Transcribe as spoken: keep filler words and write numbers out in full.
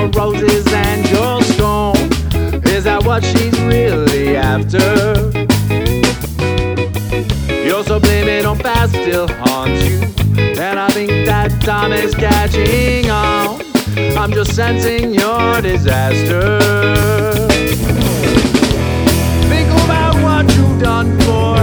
her roses and your scorn. Is that what she's really after? You're so blaming on past still haunts you, and I think that time is catching on. I'm just sensing your disaster. Think about what you've done for